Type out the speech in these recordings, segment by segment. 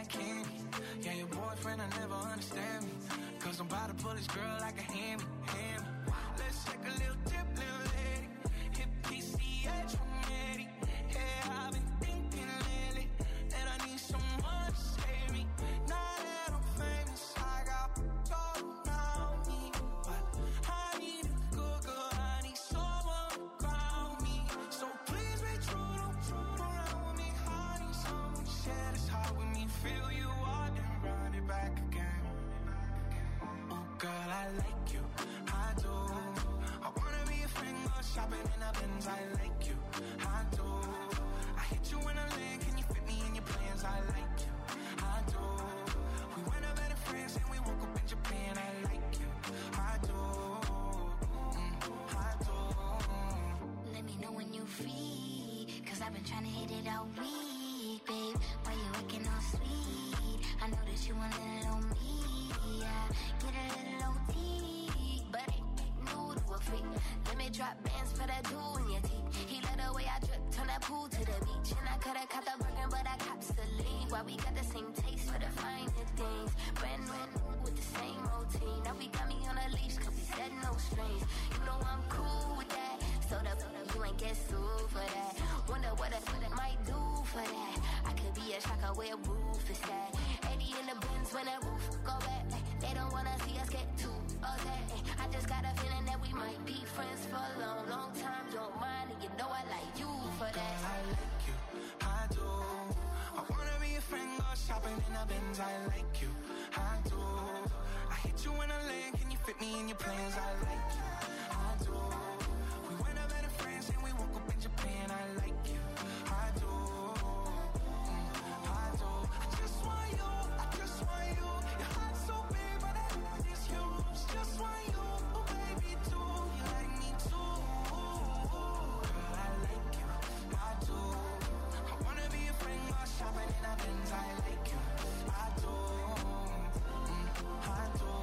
like candy. Yeah, your boyfriend will never understand me. Cause I'm about to pull this girl like a hammy. Let's take a little dip, little lady. Hit PCH from Eddie. Yeah, I've been thinking lately that I need someone to save me. Now that I'm famous, I got gold around me. But I need a good girl, I need someone to ground me. So please be true, don't around with me. I need someone to share this heart with me. Feel you out, then run it back again. Oh girl, I like you, I do. I wanna be a friend, go shopping in a Benz. I like you, I do. I hit you in a lane, can you fit me in your plans? I like you, I do. We went up better friends and we woke up in Japan. I like you, I do, I do. Let me know when you free, cause I've been trying to hit it all week, babe. Why you acting all sweet? I know that you want a little on me, yeah. Get a little OT, but ain't new to a freak. Let me drop bands for that jewel in your teeth. He let the way I drip, turn that pool to the beach. And I coulda caught the Birkin, but I cops the lead. Why we got the same taste for the finer things. Brand with the same routine. Now we got me on a leash, cause we said no strings. You know I'm cool with that. So you ain't get sued for that. Wonder what it might do for that. I could be a shocker where roof is at. 80 in the bins when that roof go back. They don't wanna see us get too upset. I just got a feeling that we might be friends for a long, long time. Don't mind, and you know I like you for that. Girl, I like you, I do. I wanna be a friend, go shopping in a Benz. I like you, I do. I hit you in a lane, can you fit me in your plans? I like you, I do. We went up better friends and we woke up in Japan. I like you, I do, I do. I just want you, I just want you. Your heart's so big, but that is huge. Just want you, oh baby, too. You like me too. Girl, I like you, I do. I wanna be a friend, go shopping in a Benz. I like you, I do, I do.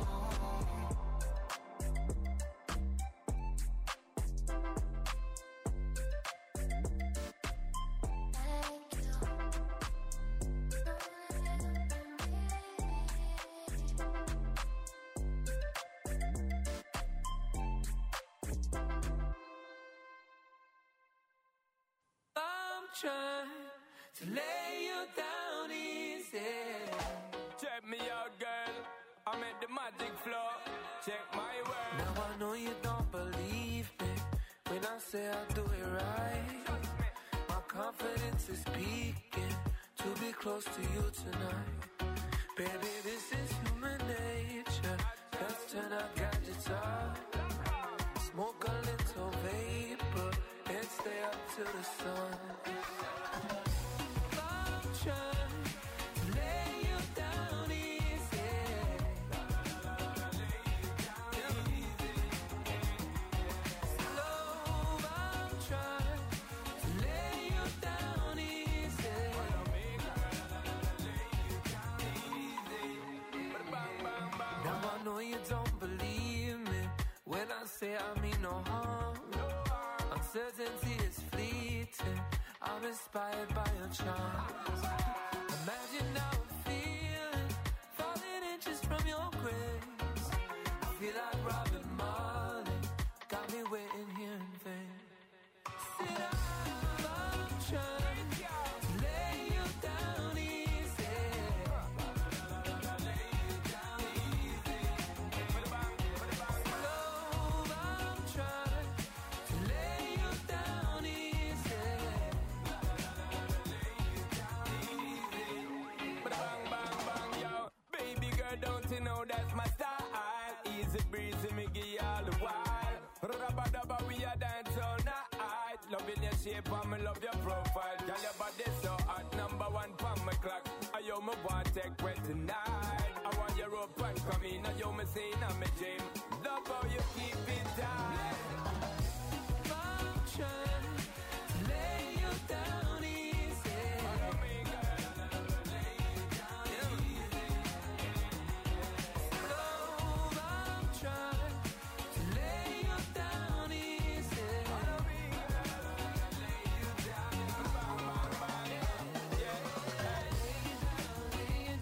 I'm trying to lay you down easy. Check me out, girl. I'm at the magic floor. Check my word. Now I know you don't believe me when I say I do it right. My confidence is speaking to be close to you tonight. Baby, this is human nature. Let's turn our gadgets off. Smoke a little vapor and stay up to the sun. I'm trying to lay you down easy. Slow, I'm trying to lay you down easy. Now I know you don't believe me when I say I mean no harm. Uncertainty is fleeting. I'm inspired by your charms. Imagine how I'm feeling, falling inches from your grace. I feel like Robin Marley, got me waiting here in vain. Sit down, I'm trying to lay you down easy. Slow, I'm trying to lay you down easy. Bang, bang, bang, yo. Baby girl, don't you know that's my style? Easy breezy, me give you all the while. Rubba dubba, we a dance all night. Loving your shape and me love your profile. Girl, your body so hot, #1 pon my clock. I yo me want take wet tonight. I want your rope and come in. I yo me say in my dream. Love how you keep it tight. I'm trying to lay you down easy. Slow, I'm trying to lay you down easy. Lay you down, lay you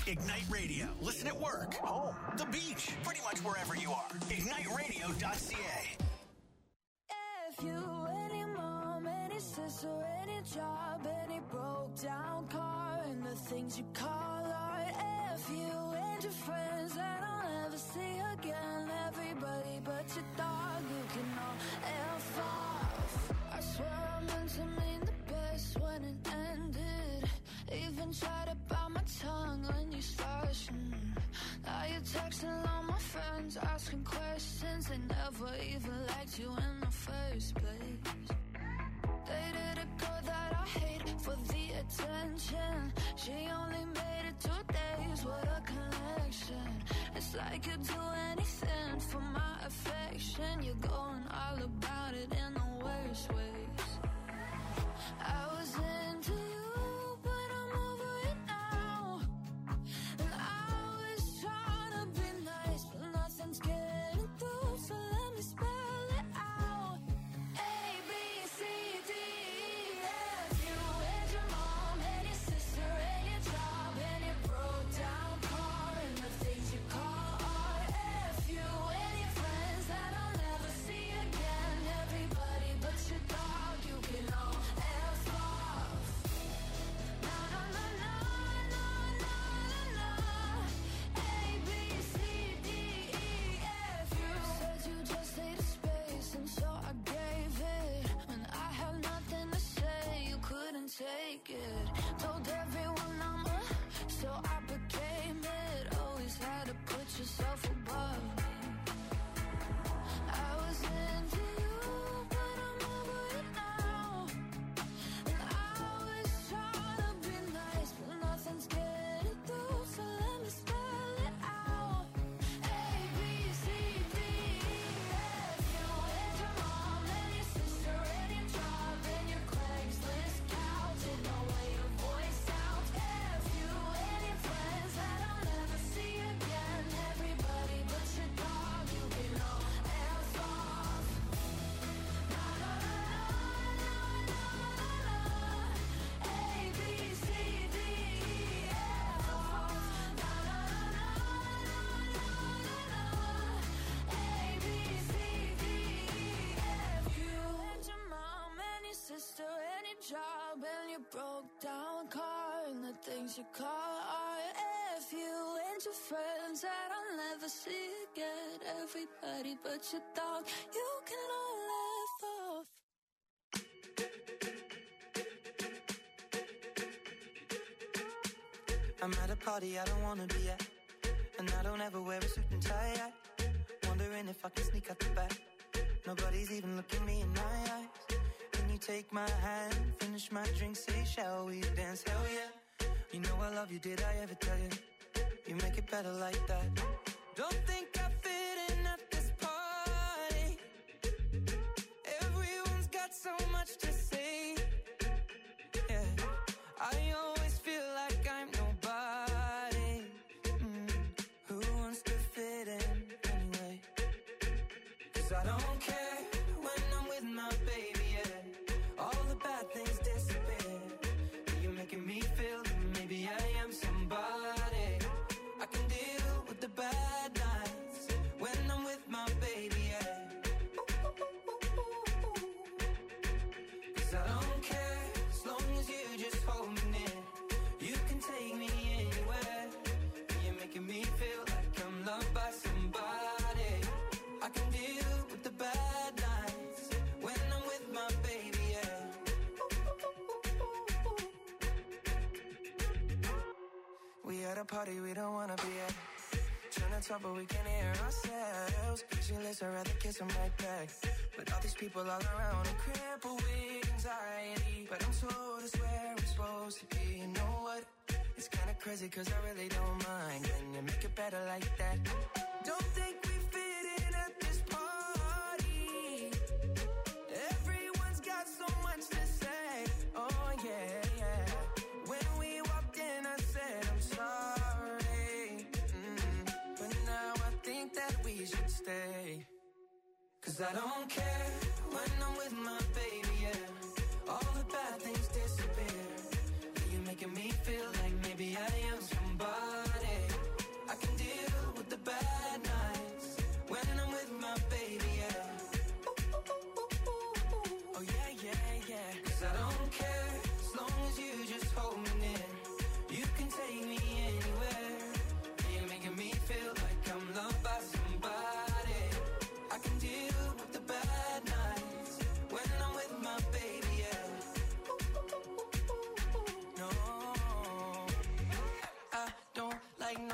Ignite Radio. Listen at work, home, the beach, pretty much wherever you are. IgniteRadio.ca. If you, any mom, any sister, any job, any broke down car, and the things you call art. If you and your friends that I'll never see again, everybody but your dog, you can all F off. I swear I meant to mean the best when it ended. Even tried to bite my tongue when you started. Now you're texting all my friends, asking questions. They never even liked you in the first place. Dated a girl that I hate for the attention. She only made it 2 days, what a connection. It's like you'd do anything for my affection. You're going all about it in the worst ways. I was into you, but I'm over it now. And I was trying to be nice, but nothing's getting through, so let me spell it out. A, B, C, D, E, F. You and your mom and your sister and your job and your broke down car and the things you call art. F. You and your friends that I'll never see again. Everybody but your dog, you can all F off. Na na na na na na na na. A, B, C, D, E, F. You said you just needed space, and so I gave it. When I had nothing to say, you couldn't take it. Told everyone I'm a, so I became it. Always had to put yourself above me. I was into you, but I'm over it now. And I was trying to be nice, but nothing's getting through, so let me spell it out. A, B, C, D, E, F. You and your mom and your sister and your job and your Craigslist couch and the way your voice sounds. F. You and your friends that I'll never see again. Everybody but your dog, you can all F off. Na na na na na na na. A, B, C, D, E, F off. Na na na na na na na. A, B, C, D, E, F. You and your mom and your sister and your job and your broke down car and the things you call art. F. You and your friends that I'll never see again. Everybody but your dog, you can all F off. I'm at a party I don't wanna be at, and I don't ever wear a suit and tie. Wondering if I can sneak out the back. Nobody's even looking me in my eyes. Can you take my hand, finish my drink, say shall we dance? Hell yeah. You know I love you, did I ever tell you? You make it better like that. Don't think I fit in at this party. Everyone's got so much to say. Yeah, I always feel like I'm nobody. Who wants to fit in anyway? 'Cause I don't care when I'm with my baby, yeah. All the bad things disappear. You're making me feel that maybe I am somebody. I can deal with the bad nights when I'm with my baby, yeah. 'Cause I don't care as long as you just hold me near. You can take me anywhere. You're making me feel like I'm loved by somebody. I can deal with the bad nights when I'm with my baby, yeah. We at a party we don't wanna be at. Trying to talk but we can't hear ourselves. Pictureless, I'd rather kiss them right back. But all these people all around are crippled with anxiety. But I'm told it's where I'm supposed to be. You know what? It's kinda crazy 'cause I really don't mind. Can you make it better like that? Don't think we fit in at this party. Everyone's got so much to say. Oh yeah, yeah. When we walked in I said I'm sorry. But now I think that we should stay. 'Cause I don't care when I'm with my baby, yeah. All the bad things disappear. You're making me feel like maybe I am somebody.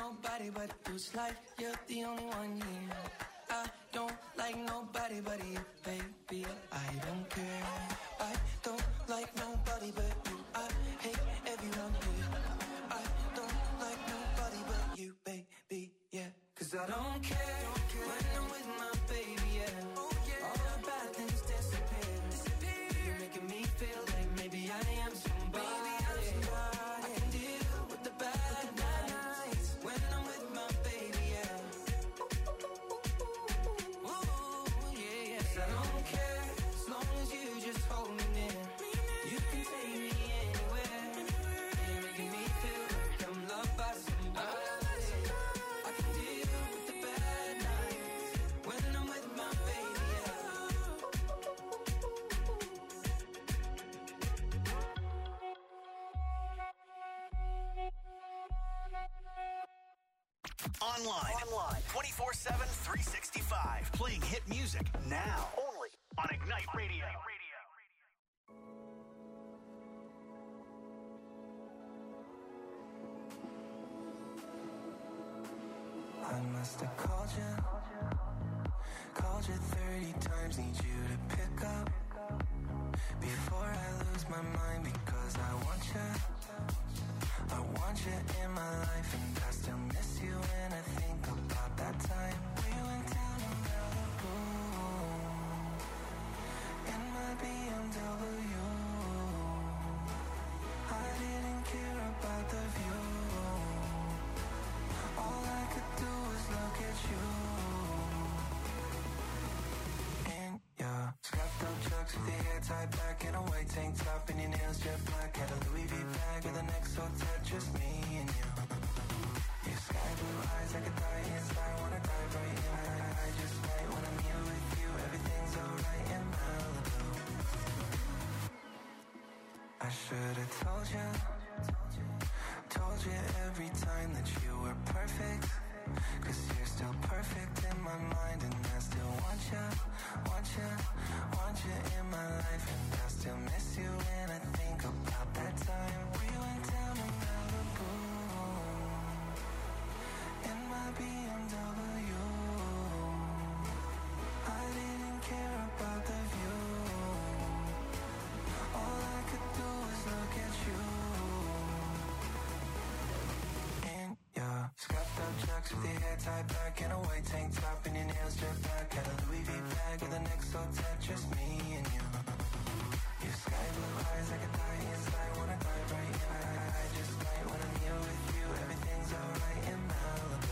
nobody but you. It's like you're the only one here. I don't like nobody but you, baby. I don't care. I don't like nobody but you. I hate everyone here. I don't like nobody but you, baby, yeah. 'Cause I don't care when I'm with my baby, yeah. All the bad things disappear. You're making me feel like maybe I am somebody. I can deal with the bad nights when I'm with my baby, yeah. Ooh, yeah, yes, I don't care as long as you just hold me near. You can take me anywhere. You're making me feel like I'm loved by somebody. I can deal with the bad nights when I'm with my baby, yeah. Online. 24/7, 365. Playing hit music now. Only on Ignite Radio. I must have called you 30 times, need you to pick up before I lose my mind, because I want you in my life, and I still miss you when I think about that time we went down in Malibu in my BMW. I didn't care about the view. All I could do was look at you. In your scrapped up chucks with your hair tied back in a white tank top and your nails jet black. Had a Louis V bag with an XO tat, just me and you. Your sky blue eyes, I could die inside, wanna dive right in. I just might when I'm here with you. Everything's alright in Malibu. I should've told you every time that you were perfect, 'cause you're still perfect in my mind, and I still want you in my life, and I still miss you when I think about that time we went down to Malibu in my BMW. I didn't care about the view. All I could do was look at you. Yeah, scrapped up chucks with your hair tied back in a white tank top and your nails jet black. Had a Louis V bag with an XO tat, just me and you. Your sky blue eyes, I could die inside, wanna dive right in. I just might when I'm here with you. Everything's alright in Malibu.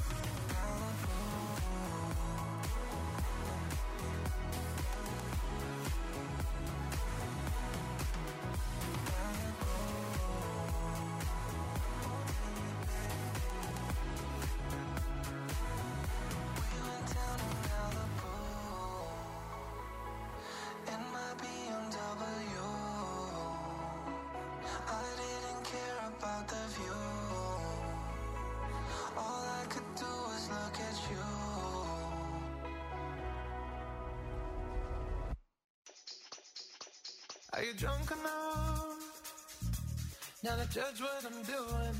Are you drunk enough now to judge what I'm doing?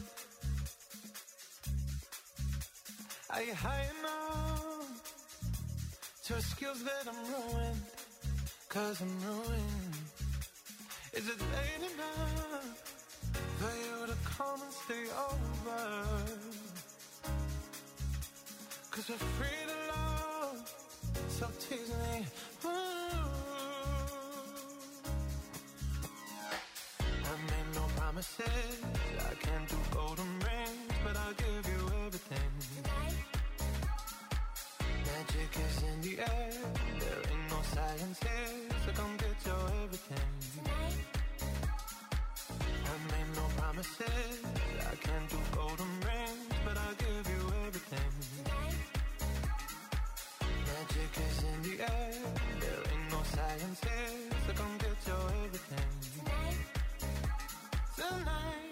Are you high enough to excuse that I'm ruined? 'Cause I'm ruined. Is it late enough for you to come and stay over? 'Cause we're free to love, so tease me. I made no promises, I can't do golden rings, but I'll give you everything. Magic is in the air, there ain't no science here, so come get your everything. I made no promises, I can't do golden rings, but I'll give you everything. Magic is in the air, there ain't no science here, so come get your everything. Tonight.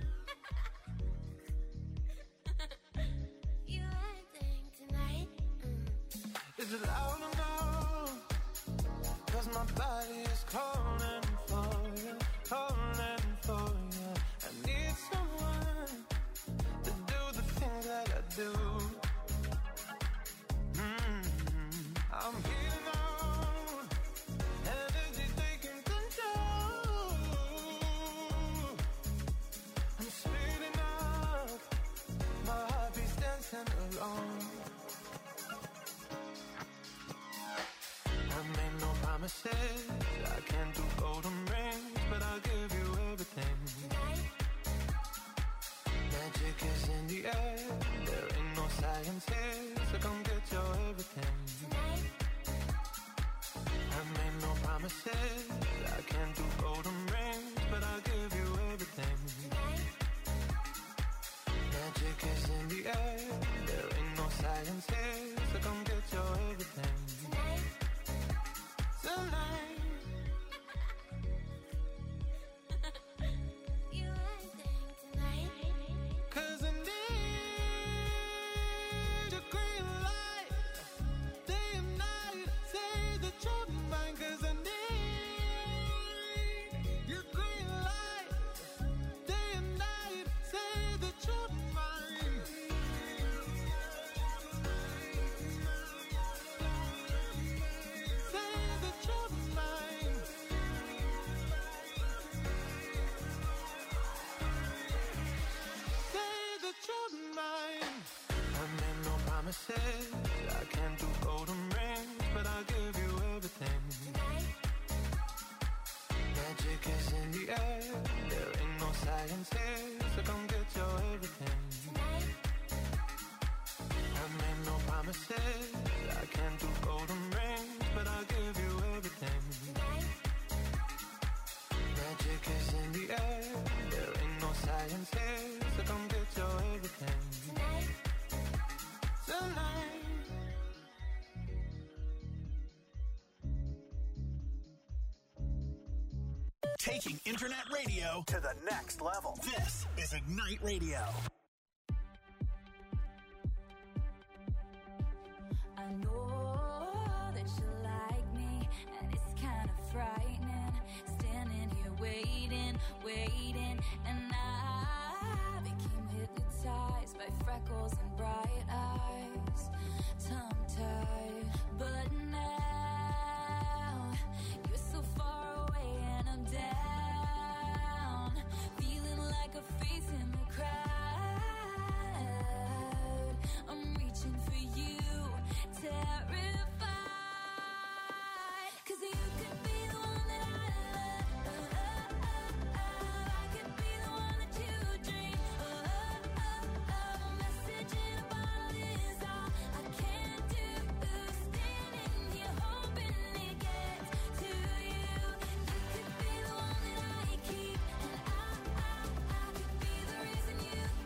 You acting tonight? Is it loud enough? 'Cause my body is calling for you, calling for you. I need someone to do the things dancing alone. I made no promises, I can't do golden rings, but I'll give you everything. Magic is in the air, there ain't no science here, so come get your everything. I made no promises, I can't do golden rings, but I'll give you everything. Magic is in the air, there ain't no science here, so come get your everything. Tonight. You everything tonight. 'Cause I need your green light, day and night, say that you're mine. 'Cause I need your green light, day and night, say that you're mine. Say that you're mine. Say that you're mine. I made no promises, I can't do golden rings, but I'll give you everything. Magic is in the air, there ain't no science here, so come get your everything. I made no promises, I can't do golden rings, but I'll give you everything. Magic is in the air, there ain't no science here, so come get your everything. Tonight. Taking internet radio to the next level. This is Ignite Radio. I know that you like me, and it's kind of frightening. Standing here waiting, and I became hypnotized by freckles and bright eyes, tongue-tied. But now you're so far away, and I'm down, feeling like a face in the crowd. I'm reaching for you, terrified, 'cause you could be the one that I love. I could be the one that you dream. Message in a bottle is all I can do. Standing here hoping it gets to you. You could be the one that I keep, and I could be the reason you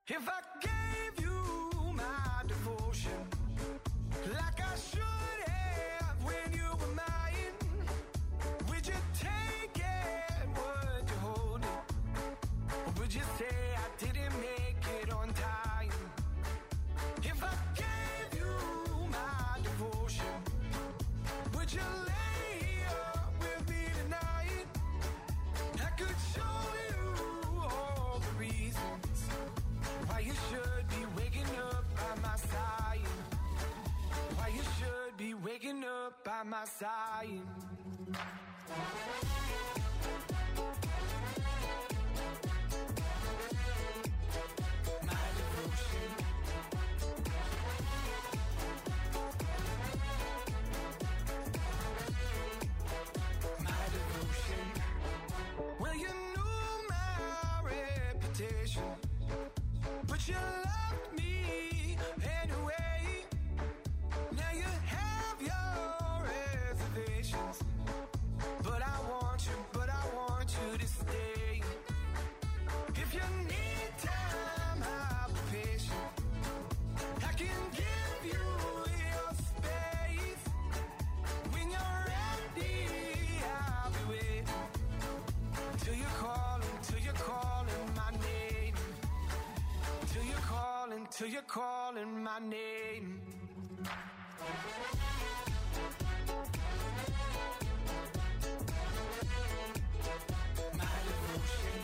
If I gave you my devotion, like I should have when you were mine, would you take it? Would you hold it? Or would you say I didn't make it on time? If I gave you my devotion, would you lay up with me tonight? I could show you all the reasons why you should be waking up by my side. Why you should be waking up by my side. My devotion. My devotion. Well, you knew my reputation, but you loved me anyway. Now you have your reservations, but I want you to stay. If you need time, I'll be patient. I can give you your space. When you're ready, I'll be waiting. Till you're calling my name. Till you're calling my name. My devotion.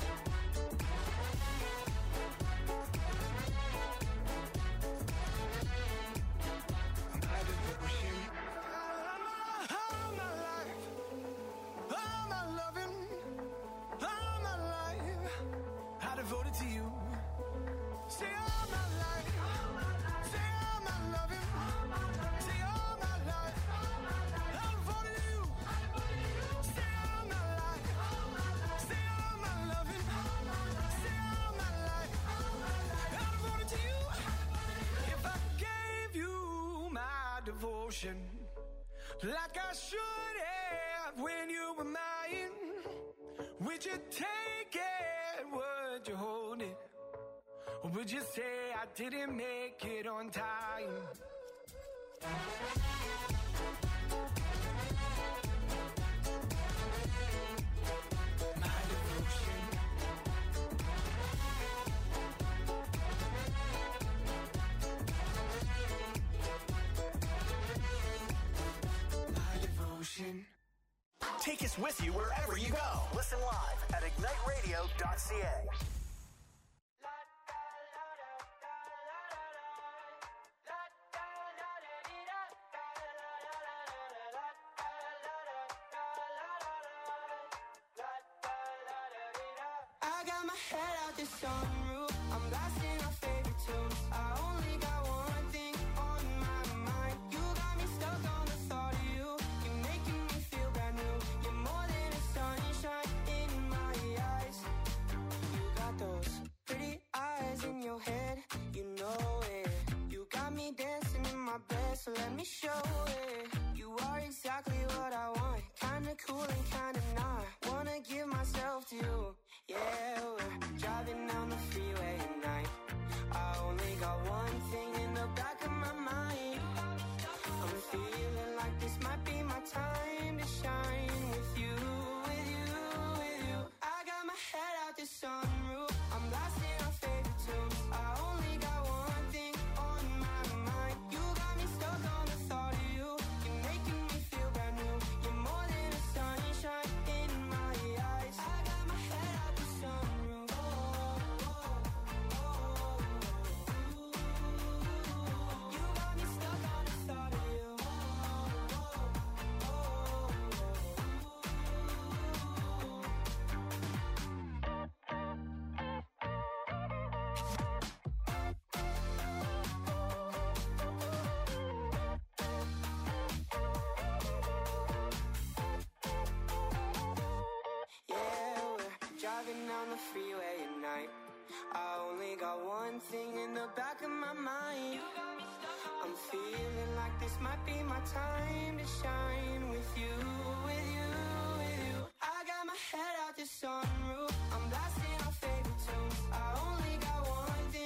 My devotion. All my life, all my loving, all my life, I devoted to you. Say all my life, say all my loving, say all my life, I devoted to you. Say all my life, say all my loving, say all my life, I devoted to you. If I gave you my devotion, like I should have when you were mine, would you take it? Would you hold it? Or would you say I didn't make it on time? My devotion. My devotion. Take us with you wherever you go. Listen live at igniteradio.ca. I got my head out the sunroof. I'm blasting our favorite tunes. I only got one thing on my mind. You got me stuck on the thought of you. You're making me feel brand new. You're more than a sunshine in my eyes. You got those pretty eyes in your head. You know it. You got me dancing in my bed, so let me show it. You are exactly what I want. Kinda cool and kinda not. Wanna give myself to you. Yeah, we're driving down the freeway at night. I only got one thing in the back of my mind. I'm feeling like this might be my time to shine with you, with you, with you. I got my head out the sunroof. I'm blasting our favorite tunes. I only got one thing on my mind. You got me stuck on the thought of you. You're making me feel brand new. You're more than a sunshine in my eyes. I got my head out the sunroof. You got me stuck on the thought of you. Yeah, we're driving down the freeway at night. I only got one thing in the back of my mind. I'm feeling like this might be my time to shine with you, with you, with you. I got my head out the sunroof. I'm blasting our favorite tunes. I only got one thing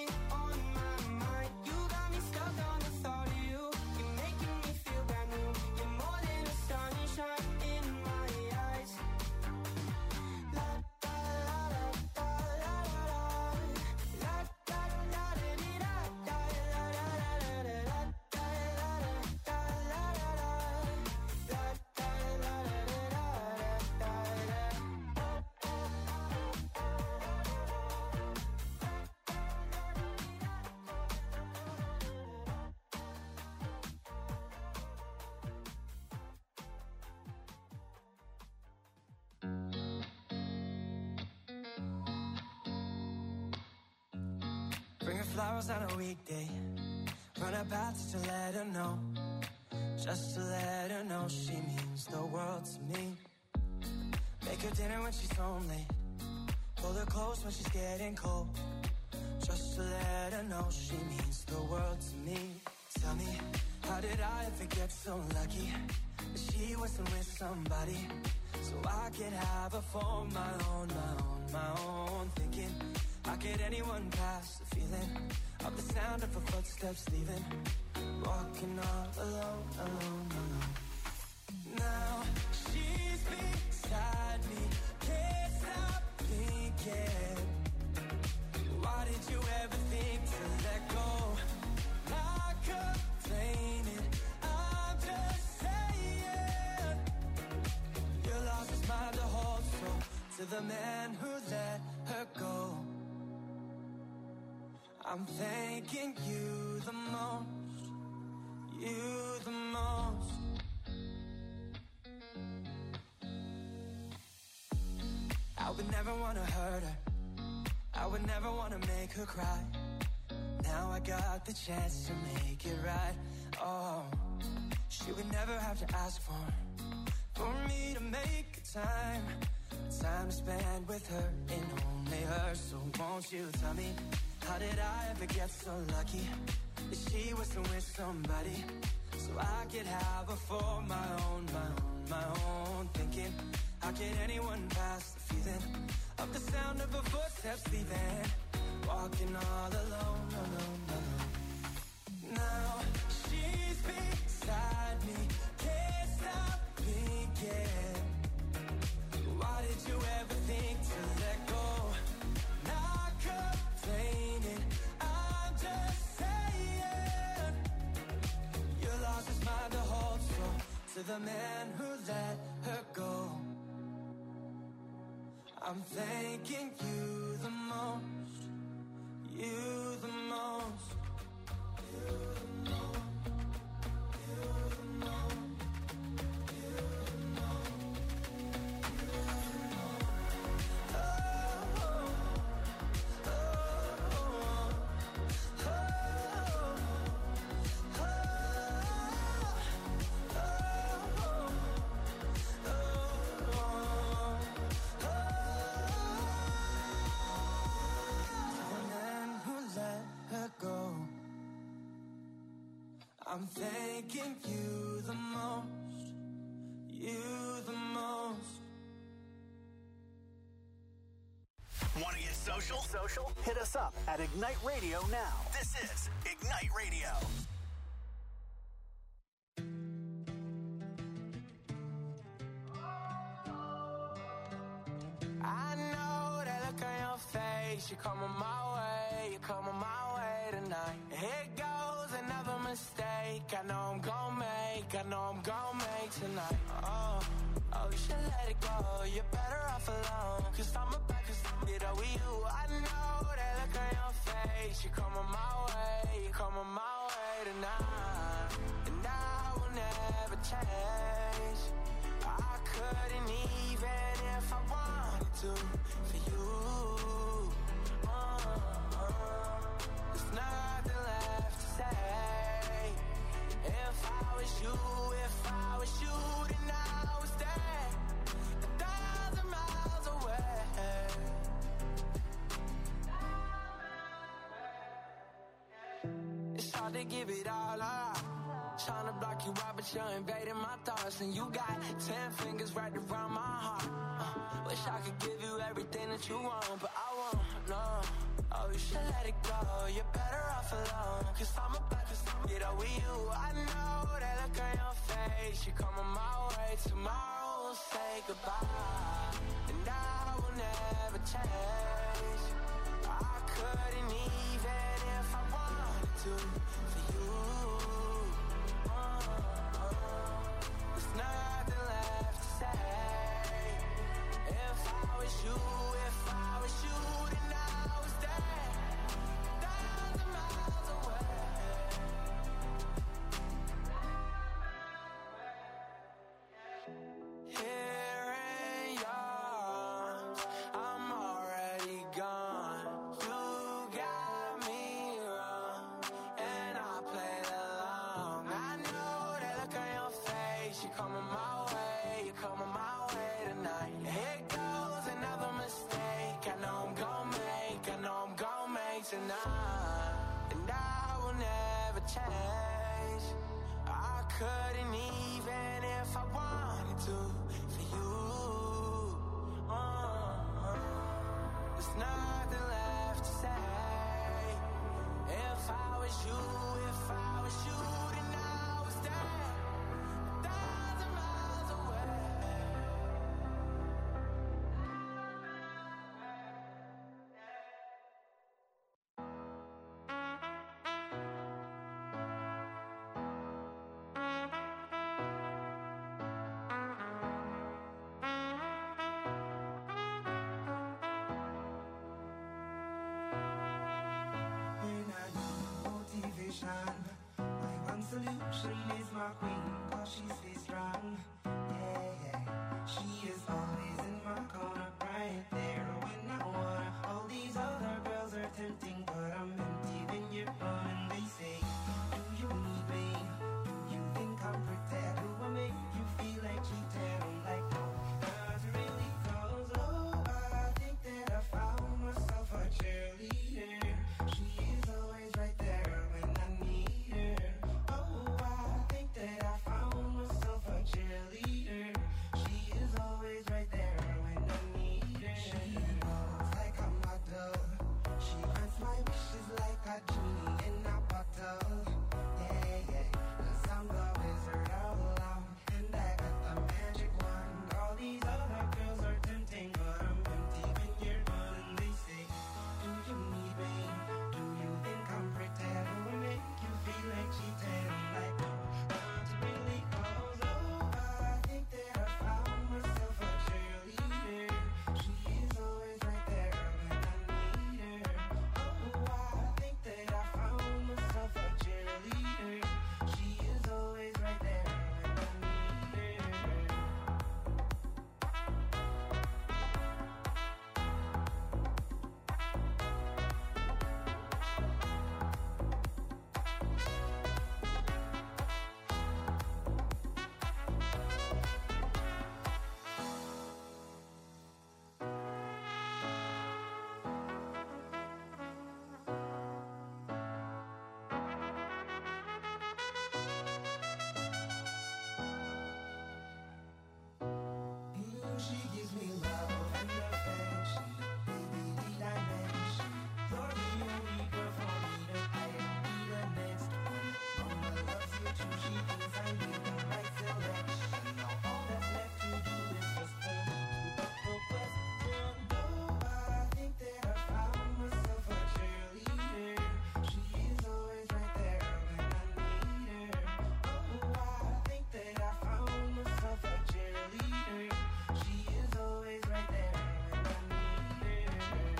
flowers on a weekday. Run a path just to let her know. Just to let her know she means the world to me. Make her dinner when she's home late. Pull her close when she's getting cold. Just to let her know she means the world to me. Tell me, how did I ever get so lucky that she wasn't with somebody so I could have her for my own, my own, my own. Thinking, how could anyone pass the feeling of the sound of her footsteps leaving? Walking all alone, alone, alone. Now she's beside me, can't stop thinking. Why did you ever think to let go? Not complaining, I'm just saying. You lost his mind to hold so to the man who let her go. I'm thanking you the most, you the most. I would never want to hurt her, I would never want to make her cry. Now I got the chance to make it right. Oh, she would never have to ask for me to make time to spend with her and only her. So won't you tell me, how did I ever get so lucky that she wasn't with somebody so I could have her for my own, my own, my own. Thinking, how could anyone pass the feeling of the sound of her footsteps leaving? Walking all alone, alone, alone. Now she's beside me, can't stop thinking. Why did you ever think to let go? Not complaining, I'm just saying. You lost his mind to hold so to the man who let her go. I'm thanking you the most, you the most, you the most, you the most, you the most, you the most. Oh, oh, oh, oh, oh, I'm thanking you the most, you the most. Want to get social? Hit us up at Ignite Radio now. This is Ignite Radio. I know that look on your face. You're coming my way, you're coming my way tonight. Here goes another mistake. I know I'm gonna make tonight. Oh, you should let it go. You're better off alone. Cause I'm about to get over you. I know that look on your face. You're coming my way, you're coming my way tonight. And I will never change. I couldn't even if I wanted to for you. There's nothing left to say. If I was you, then I would stay 1,000 miles away. It's hard to give it all up. Trying to block you out, but you're invading my thoughts. And you got 10 fingers right around my heart. Wish I could give you everything that you want, but I won't, no. Oh, you should let it go. You're better off alone. Cause I'm about to get over you. I know that look on your face. You're coming my way. Tomorrow we'll say goodbye. And I will never change. I couldn't even if I wanted to for you. There's nothing left to say. If I was you, then I would stay 1,000 miles away. Here in yours, I'm already gone. You got me couldn't even if I wanted to for you. There's nothing left to say. If I was you, then I would stay 1,000 miles away. My one solution is my queen, cause she stays strong. Yeah, yeah. She is always in my corner, right there when I wanna. All these other girls are tempting, but I'm empty when you're on. And they say, do you need me? Do you think I'm pretty? Do I make you feel like cheating? I'm like, no, not really, cause oh, I think that I found myself a cheerleader. She is always right there when I need her. Oh, I think that I found myself a cheerleader. She is always right there when I need her. She knows like a model. She grants my wishes like a genie in a bottle. Yeah, yeah, 'cause I'm the wizard all alone, and I got the magic wand. All these other girls are tempting, but I'm empty when you're gone. And they say, do you need me? Do you think I'm pretty? Do I make you feel like cheating? I'm like, no, not really, cause oh, I think that I found myself a cheerleader. She is always right there when I need her. Oh, I think that I found myself a cheerleader. She is always right there when I need her. She gives me love and affection, baby, need I mention? You're the only girl for me to I don't be the next one. Mama loves you too, she thinks I made the right selection. Now all that's left to do is just for me to put the question. Oh, I think that I found myself a cheerleader. She is always right there when I need her. Oh, I think that I found myself a cheerleader. She is always right there when I need her.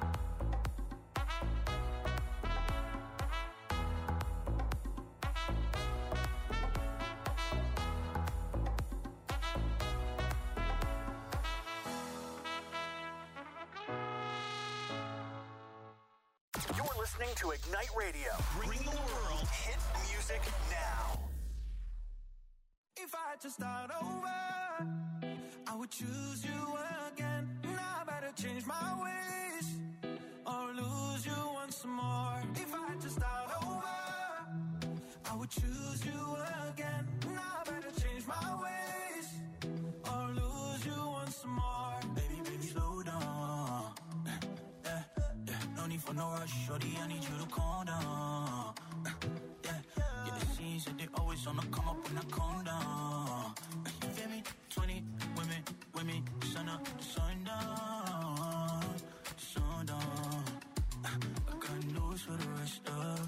You're listening to Ignite Radio. Bring the world hit music now. If I had to start over, I would choose you again. Now I better change my ways or lose you once more. If I had to start over, I would choose you again. Now I better change my ways or lose you once more. Baby, baby, slow down. Yeah, yeah, no need for no rush, shorty, I need you to calm down. Yeah, it seems that they always on the come up when I calm down. You feel me? 20 women, sun up, sundown, sundown. I got news for the rest of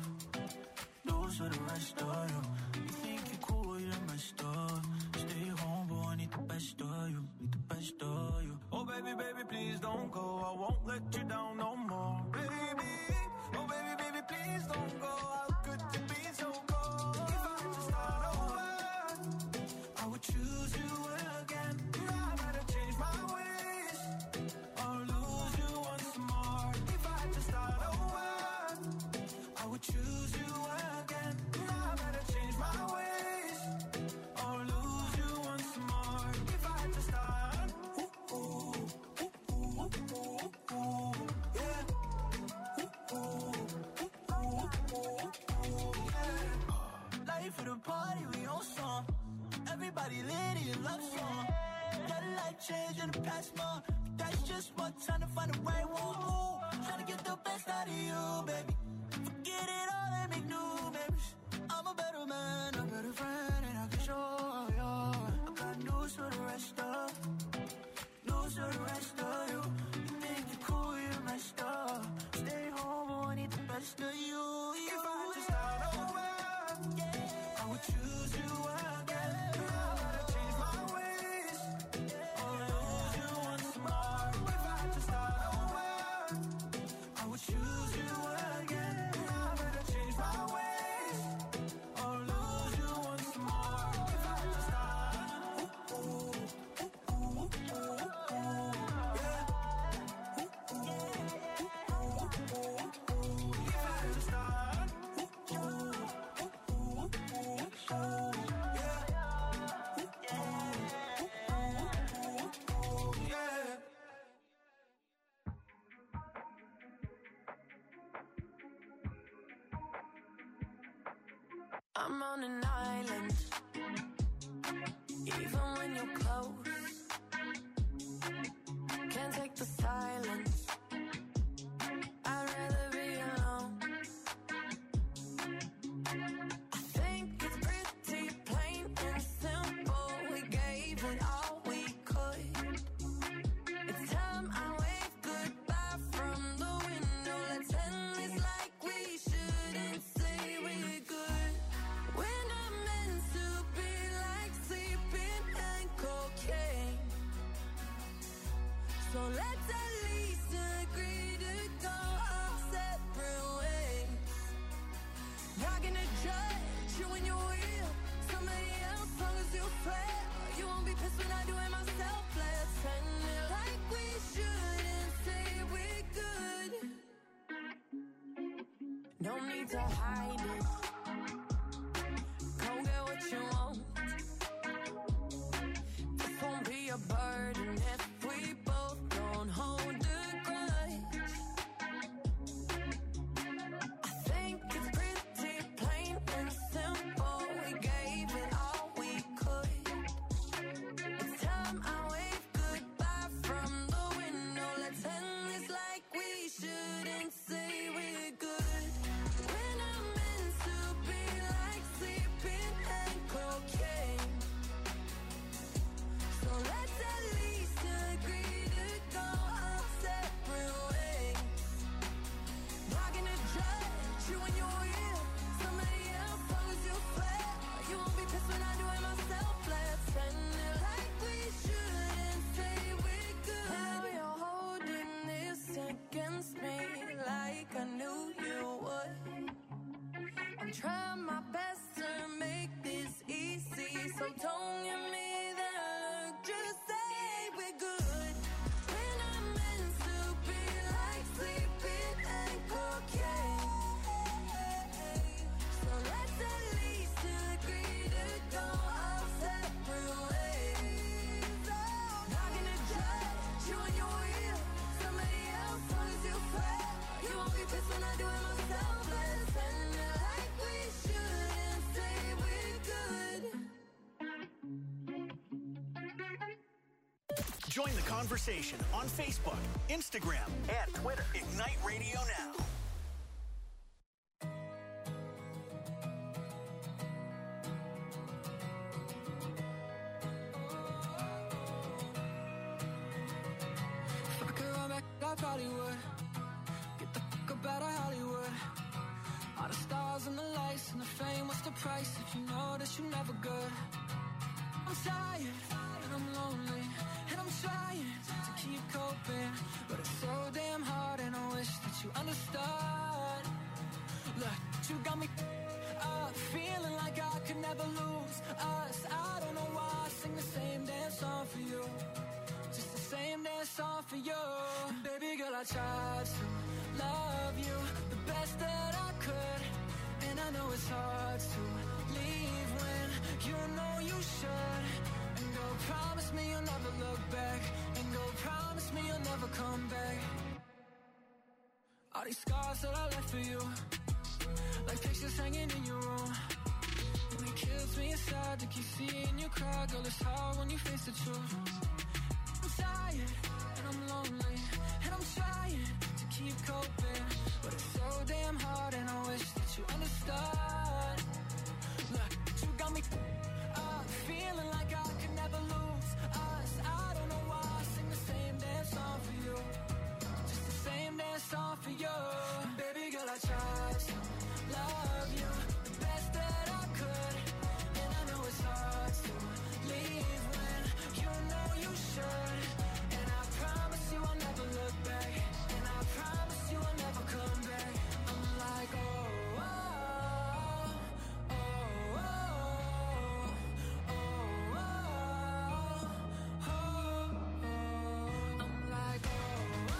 you. You think you cool, you're messed up. Stay home, boy, I need the best of you, Oh, baby, baby, please don't go. I won't let you down no more, baby. Oh, baby, baby, please don't go. How could you be so cold? If I had to start over, I would choose you again. Now I better change my ways or lose you once more. If I had to start over, I would choose you again. Now I better change my ways or lose you once more. If I had to start, party, we on song. Everybody lit in love song. Got a life change in the past month. That's just what time to find a way. Woo, trying to get the best out of you, baby. Forget it all and make new memories. I'm a better man, a better friend, and I can show you. I got news for the rest of you. You think you're cool, you're messed up. Stay home, I need the best of you. If I had to start over, I would choose you again. I better change my ways, or lose you once more. If I had to start over, I would choose you again. I better change my ways, or lose you once more. If I had to start, I'm on an island, even when you're close. Can't take the silence, I'd rather be alone. I think it's pretty plain and simple. We gave it all we could. It's time I wave goodbye from the window. Let's end this like we shouldn't say we're good. We're not meant to be like sleeping and cocaine. So let's at least agree to go our separate ways. Not gonna judge you when you're with somebody else, long as you swear. You won't be pissed when I do it myself. Let's end it like we shouldn't say we're good. No need to hide it. Go get what you want. This won't be a burden if we both don't hold a grudge. I think it's pretty plain and simple. We gave it all we could. It's time I wave goodbye from the window. Let's end this like we shouldn't say we're good. We're not meant to be like sleeping and cocaine. So let's at least agree to go our separate ways. Not gonna judge you when you're with somebody else, long as you swear. You won't be pissed when I do it myself. Let's end it like we shouldn't say we're good. Now you're holding this against me like I knew you would. I'm trying my best to make this easy, so don't give me that look, just say we're good. We're not meant to be like sleeping and cocaine. So let's at least agree to go our separate ways. Not gonna judge you when you're with somebody else, long as you swear. You won't be pissed when I do it myself. Let's end it like we shouldn't say we're good. Join the conversation on Facebook, Instagram, and Twitter. Ignite Radio Now. If I could run back, I probably would. Get the fuck up out of Hollywood. All the stars and the lights and the fame, what's the price if you know that you're never good? I'm tired and I'm lonely and I'm trying to keep coping, but it's so damn hard and I wish that you understood. Look, you got me feeling like I could never lose us. I don't know why I sing the same damn song for you, just the same damn song for you. And baby girl, I tried to love you the best that I could, and I know it's hard to leave when you know you should. And go promise me you'll never look back, and go promise me you'll never come back. All these scars that I left for you, like pictures hanging in your room, and we Kills me inside to keep seeing you cry. Girl, it's hard when you face the truth. I'm tired and I'm lonely, and I'm trying to keep coping, but it's so damn hard, and I wish that you understood. Look, you got me feeling like I could never lose us. I don't know why I sing the same damn song for you, just the same damn song for you. Baby girl, I tried to love you the best that I could, and I know it's hard to leave when you know you should. And I promise you I'll never look back, and I promise you I'll never come back. I'm like, oh, oh, oh, oh, oh, oh, oh, oh. I'm like, oh, oh,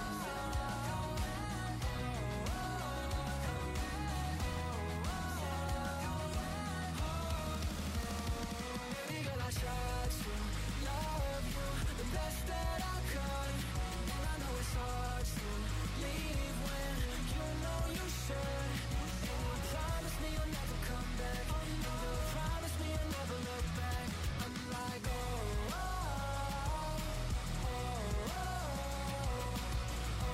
baby girl, I tried to love you the best that I could, and I know it's hard to leave when you know you should. And you promise me you'll never come back, and you promise me you'll never look back. I'm like, oh, oh, oh, oh, oh, oh,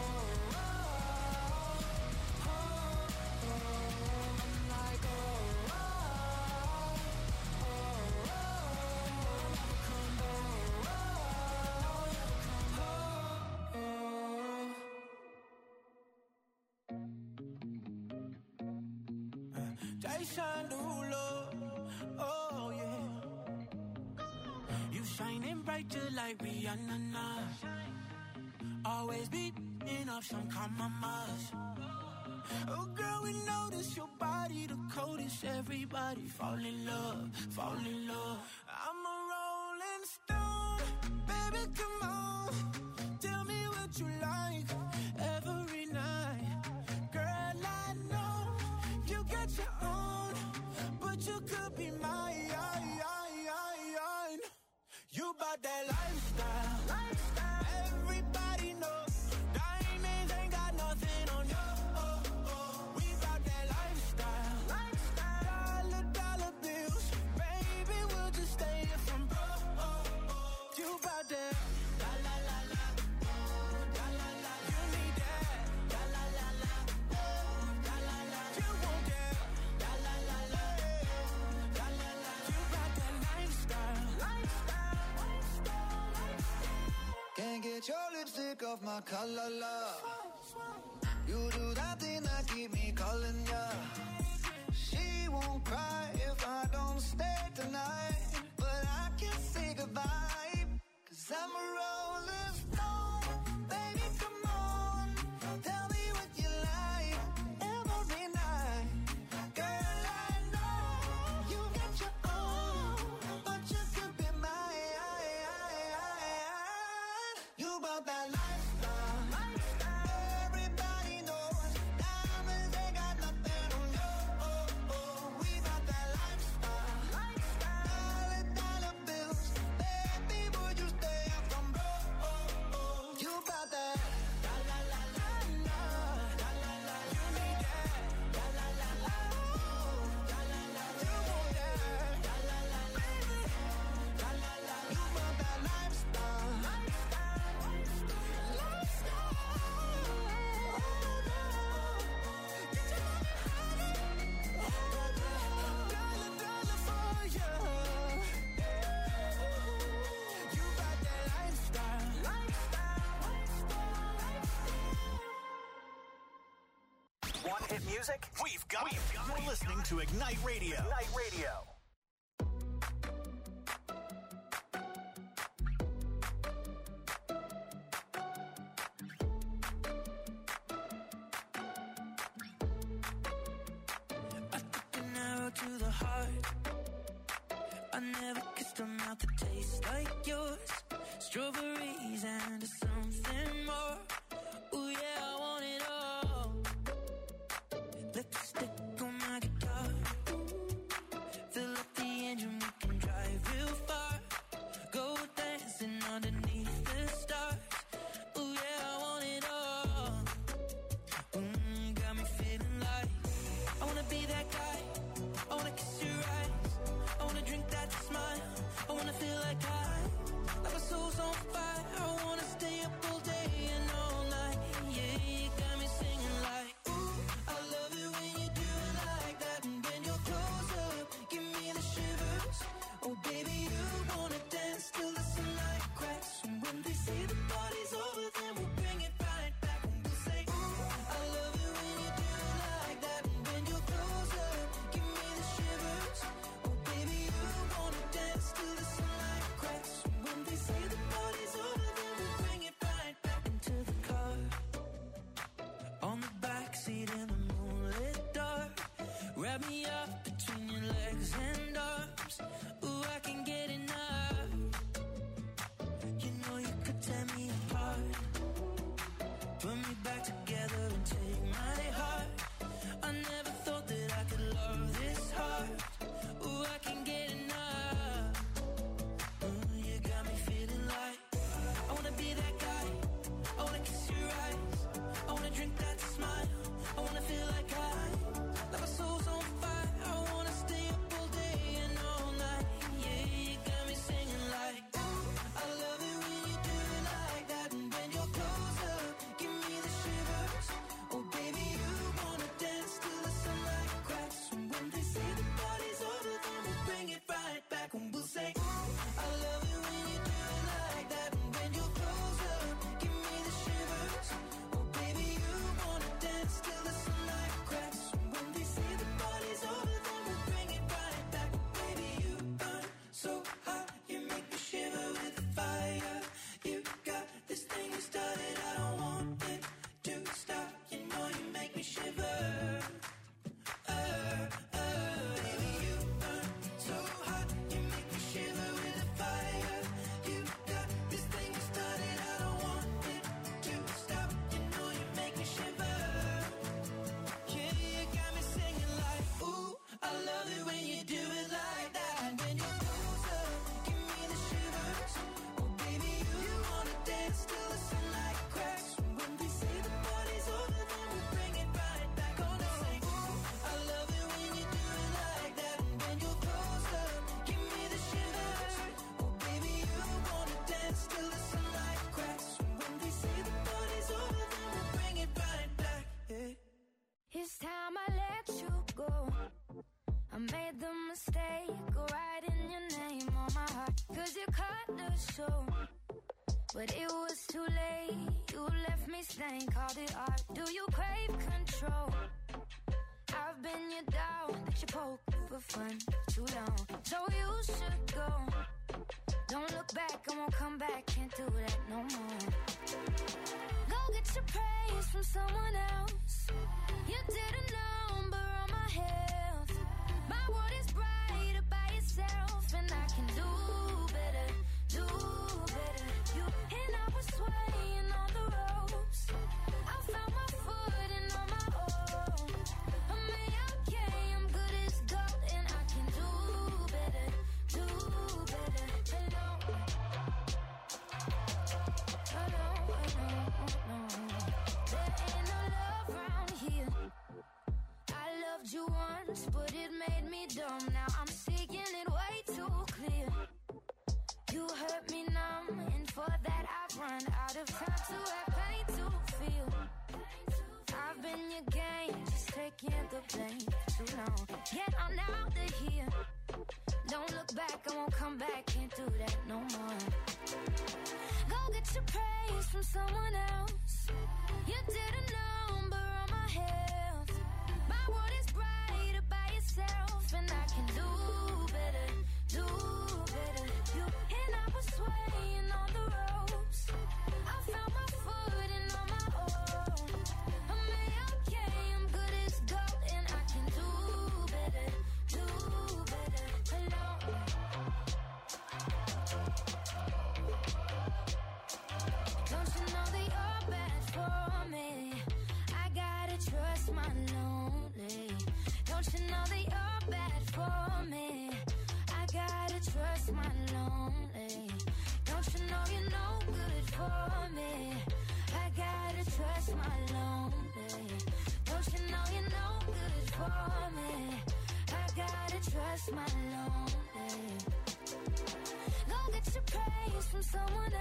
oh, oh. I'm like, oh, oh, oh, never come back. Jason Derulo, oh yeah. You shining bright just like Rihanna now. Always beating up some compromise. Oh girl, we notice your body the coldest. Everybody fall in love, fall in love. I'm a rolling stone, baby, come on. Tell me what you like every night. Girl, I know you got your own, but you could be mine. You bout that lifestyle, lifestyle. Everybody knows diamonds ain't got nothing on you. We bout that lifestyle, lifestyle. Dollar bills, baby, we'll just stay here from broke. You bout that la la la la, la la la. You need that la la la la, la la la. You want that la la la la, la la la. You bout that lifestyle, lifestyle. Can't get your lipstick off my collar, love. You do that thing that keep me calling ya. She won't cry if I don't stay tonight, but I can't say goodbye, 'cause I'm a rolling stone. Baby, come on, tell me what you like every night. Girl, I know you got your own, but you could be mine. You about that lifestyle, lifestyle. Everybody knows diamonds ain't got nothing on you. We about that lifestyle, lifestyle. Dollar bills, baby, would you stay up from broke? You about that la la la la la, la la la. You need that la la la la, la la la. You want that la la la, baby, la la la. You about that lifestyle, lifestyle, lifestyle. Get your dollar, dollar for you. You about that lifestyle, lifestyle, lifestyle. Want hit music? We've got it. You're listening to Ignite Radio. Ignite Radio. An arrow to the heart. I never kissed a mouth that tastes like yours. Strawberries and something more. Ooh yeah, I want it all. Lipstick on my guitar. Fill up the engine, we can drive real far. Go dancing underneath the stars. Ooh yeah, I want it all. Got me feeling like I wanna be that guy. I wanna kiss your eyes. I soul's on fire. I wanna stay up all day and all night. Yeah, you got me singing like, ooh, I love it when you do it like that. And when you're close up, give me the shivers. Oh baby, you wanna dance till the sunlight cracks. And when they say the party's over, then we'll bring it right back. And we'll say, ooh, I love it when you do it like that. And when you're close up, give me the shivers. Oh baby, you wanna dance till the sunlight cracks. And when they say the party's over, then we'll bring it right back into the car. On the backseat in the moonlit dark. Wrap me up between your legs and arms. Ooh, I can get enough. You know you could tear me apart. Put me back together and take my heart. I never thought that I could love this hard. Ooh, I can get enough. Ooh, you got me feeling like I wanna be that guy. I wanna kiss your eyes. I wanna drink that smile. I wanna feel like my soul's on fire. I wanna stay up all day and all night. Yeah, you got me singing like, ooh, I love it when you do it like that. And when you're close up, give me the shivers. Oh baby, you wanna dance till the sunlight cracks. And when they say the party's over, then we'll bring it right back. And we'll say, ooh, I love it when you do it like that. And when you're close up, give me the shivers. Oh baby, you wanna dance till the sunlight cracks. And when they say the party's over, then we'll bring it right back. Baby, you burn so hot, you make me shiver with fire. You got this thing you started, I don't want it to stop. You know you make me shiver. Baby, you burn so hot, you make me shiver with fire. You got this thing you started, I don't want it to stop. You know you make me shiver. Yeah, you got me singing like, ooh, I love it when you do it like that. And when you're close up, give me the shivers. Oh baby, you wanna dance till the sunlight cracks. And when they say the party's over, then we'll bring it right back. Gonna say, ooh, I love it when you do it like that. And when you're close up, give me the shivers. Oh baby, you wanna dance till the sunlight cracks. And when they say the party's over, then we'll bring it right back. Yeah. It's time I let you go. I made the mistake of writing your name on my heart. 'Cause you cut the show, but it was too late. You left me stained, called it art. Do you crave control? I've been your dog that you poke for fun too long. So you should go. Don't look back, I won't come back. Can't do that no more. Go get your praise from someone else. You didn't know, but on my health. My world is brighter by itself, and I can do better, do better. You and I was swaying on the ropes. I found my footing on my own. I'm okay, I'm good as gold, and I can do better, do better. Hello, there ain't no love around here. I loved you once, but it made me dumb. Now I'm seeing it way too clear. You hurt me numb, and for that I've run out of time to have pain to feel. I've been your game, just taking the blame for too long. Yet I'm out of here. Don't look back, I won't come back. Can't do that no more. Go get your praise from someone else. You didn't know, but on my health. My world is brighter by itself, and I can do better, do better. You and I was swaying on the ropes. I found my footing on my own. I'm okay, I'm good as gold, and I can do better, do better. Hello. Don't you know that you're bad for me? I gotta trust my lonely. Don't you know that you're bad for me? I gotta trust my lonely. Don't you know you're no good for me? I gotta trust my lonely. Don't you know you're no good for me? I gotta trust my lonely. Go get your praise from someone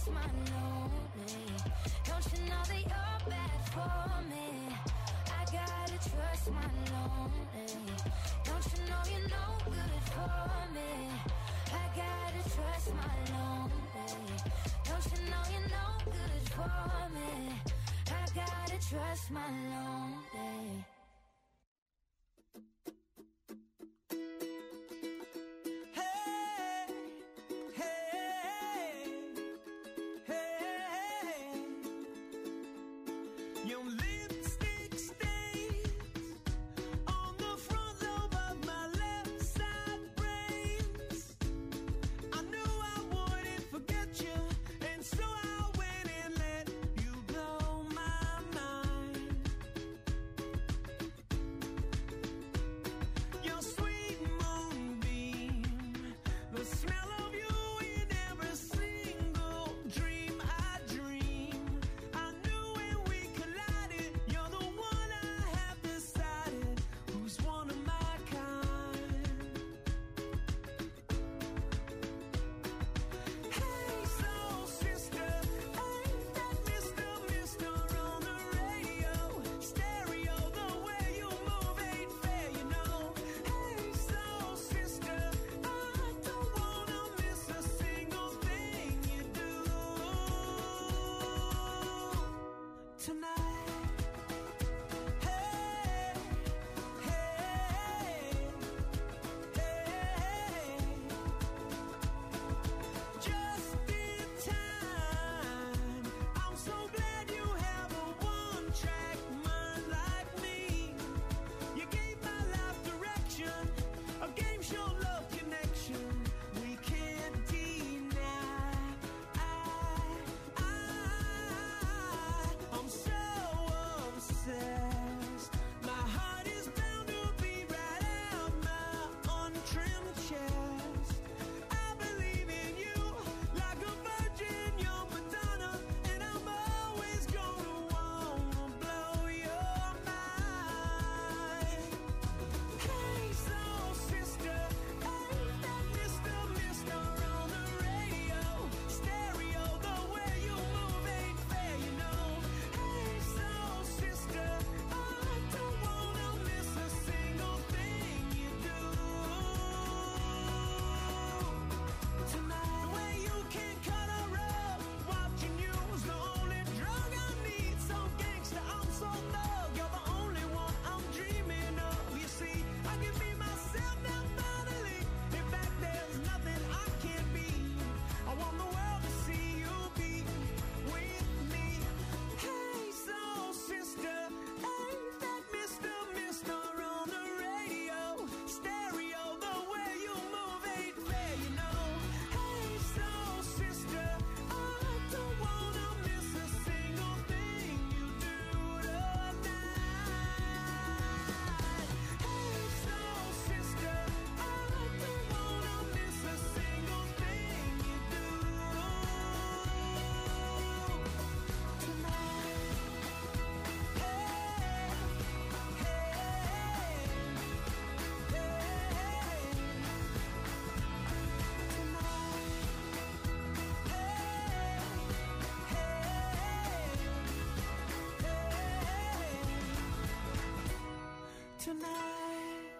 trust my lonely. Don't you know that you're bad for me? I gotta trust my lonely. Don't you know you're no good for me? I gotta trust my lonely. Don't you know you're no good for me? I gotta trust my lonely. Tonight,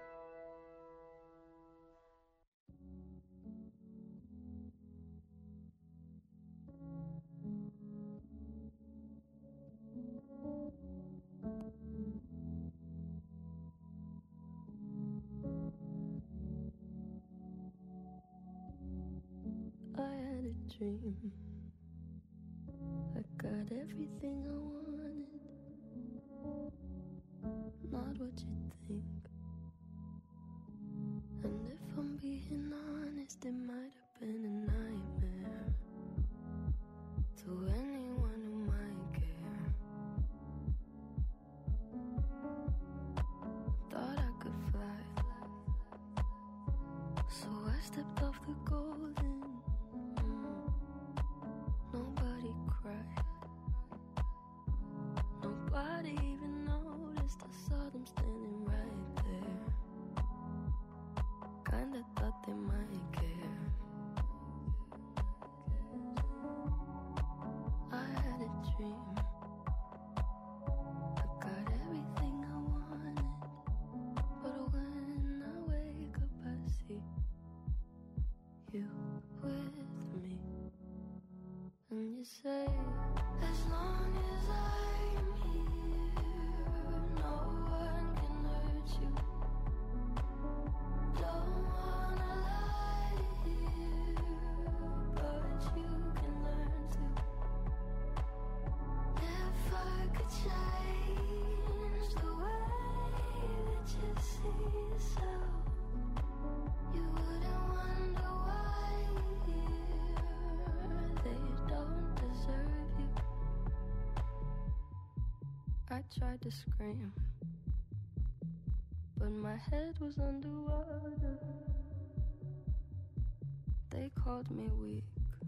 I had a dream. I got everything I wanted. Not what you think. And if I'm being honest, it might have been a nightmare to anyone who might care. Thought I could fly, so I stepped off the golden. Nobody cried. Nobody even noticed. I saw them standing right there. Kinda thought they might care. you say, as long as I'm here, no one can hurt you. Don't wanna lie here, but you can learn to. If I could change the way that you see yourself, you wouldn't wonder why they don't deserve you. I tried to scream, but my head was underwater. They called me weak,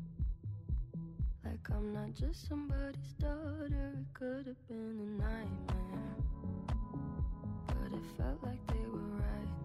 like I'm not just somebody's daughter. It could have been a nightmare, but it felt like they were right